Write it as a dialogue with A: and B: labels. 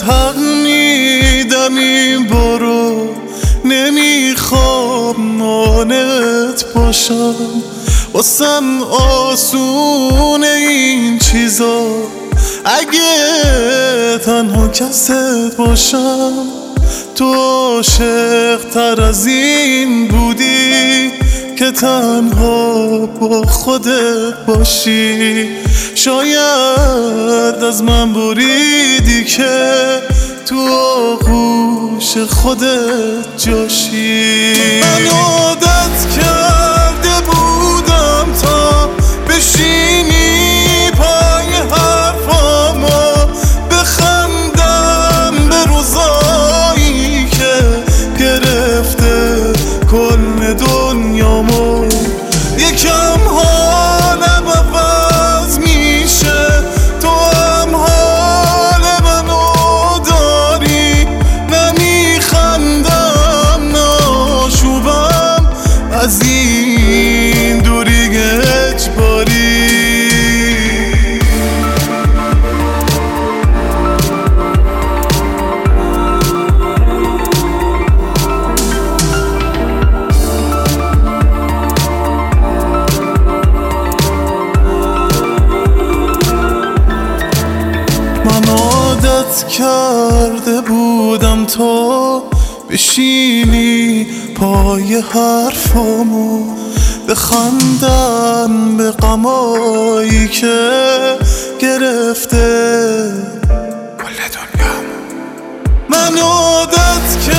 A: حق میدم این برو، نمیخوام مانعت باشم. واسم آسونه این چیزا، اگه تنها کست باشم. تو عاشق تر از این بودی که تنها با خودت باشی. شاید از من بریدی که تو آغوش خودت جاشی. من عادت کرده بودم تا بشینی پای حرفامو، بخندم به روزایی که گرفته کل دنیامو. یکم حالم عوض میشه، تو هم حال منو داری. نمیخندم ناشوبم از این دوری اجباری. من عادت کرده بودم تا بشینی پای حرفامو، بخندم به غمایی که گرفته کل دنیامو. من عادت